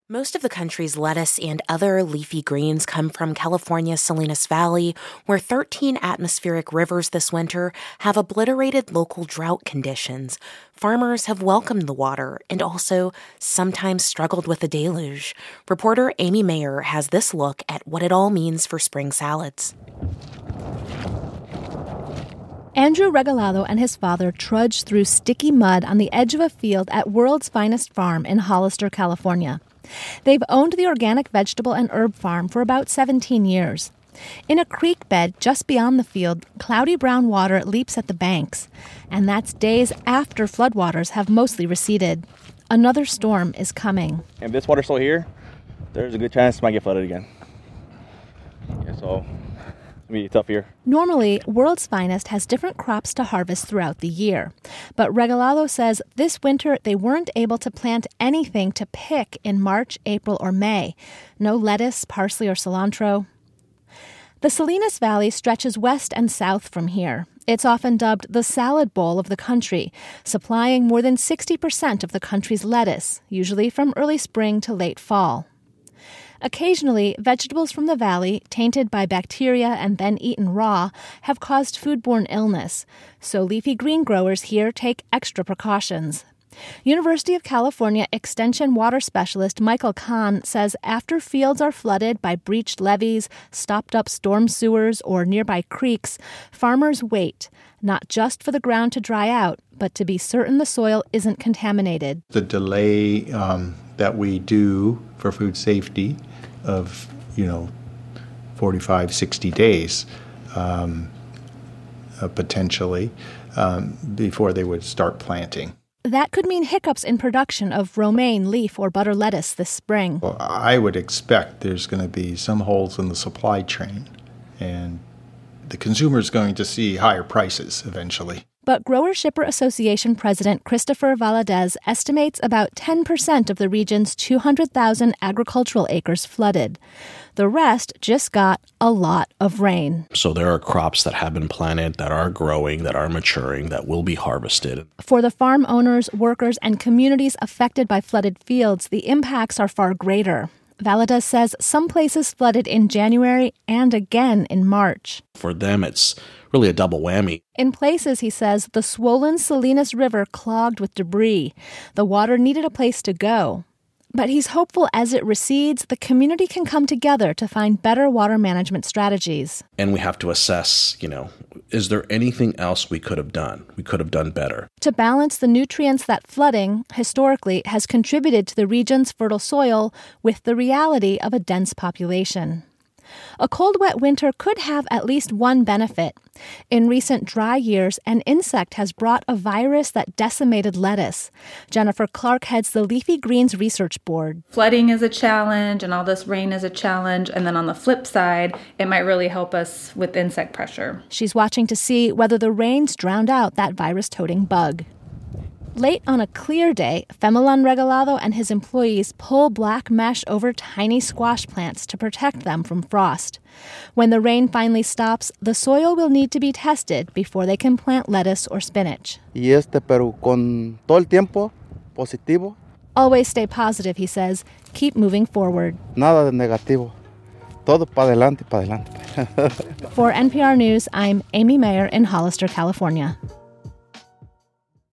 Most of the country's lettuce and other leafy greens come from California's Salinas Valley, where 13 atmospheric rivers this winter have obliterated local drought conditions. Farmers have welcomed the water and also sometimes struggled with the deluge. Reporter Amy Mayer has this look at what it all means for spring salads. Andrew Regalado and his father trudged through sticky mud on the edge of a field at World's Finest Farm in Hollister, California. They've owned the organic vegetable and herb farm for about 17 years. In a creek bed just beyond the field, cloudy brown water leaps at the banks, and that's days after floodwaters have mostly receded. Another storm is coming. If this water's still here, there's a good chance it might get flooded again. So it's going to be tough here. Normally, World's Finest has different crops to harvest throughout the year. But Regalado says this winter they weren't able to plant anything to pick in March, April, or May. No lettuce, parsley, or cilantro. The Salinas Valley stretches west and south from here. It's often dubbed the salad bowl of the country, supplying more than 60% of the country's lettuce, usually from early spring to late fall. Occasionally, vegetables from the valley, tainted by bacteria and then eaten raw, have caused foodborne illness, so leafy green growers here take extra precautions. University of California Extension water specialist Michael Kahn says after fields are flooded by breached levees, stopped-up storm sewers, or nearby creeks, farmers wait, not just for the ground to dry out, but to be certain the soil isn't contaminated. The delay that we do for food safety of, 45, 60 days, potentially, before they would start planting. That could mean hiccups in production of romaine, leaf, or butter lettuce this spring. Well, I would expect there's going to be some holes in the supply chain, and the consumer is going to see higher prices eventually. But Grower Shipper Association President Christopher Valadez estimates about 10% of the region's 200,000 agricultural acres flooded. The rest just got a lot of rain. So there are crops that have been planted, that are growing, that are maturing, that will be harvested. For the farm owners, workers, and communities affected by flooded fields, the impacts are far greater. Valadez says some places flooded in January and again in March. For them, it's really a double whammy. In places, he says, the swollen Salinas River clogged with debris. The water needed a place to go. But he's hopeful as it recedes, the community can come together to find better water management strategies. And we have to assess, is there anything else we could have done? We could have done better. To balance the nutrients that flooding, historically, has contributed to the region's fertile soil with the reality of a dense population. A cold, wet winter could have at least one benefit. In recent dry years, an insect has brought a virus that decimated lettuce. Jennifer Clark heads the Leafy Greens Research Board. Flooding is a challenge, and all this rain is a challenge. And then on the flip side, it might really help us with insect pressure. She's watching to see whether the rains drowned out that virus-toting bug. Late on a clear day, Femilan Regalado and his employees pull black mesh over tiny squash plants to protect them from frost. When the rain finally stops, the soil will need to be tested before they can plant lettuce or spinach. Pero con todo el tiempo positivo. Always stay positive, he says. Keep moving forward. Nada de negativo. Todo pa' adelante, pa' adelante. For NPR News, I'm Amy Mayer in Hollister, California.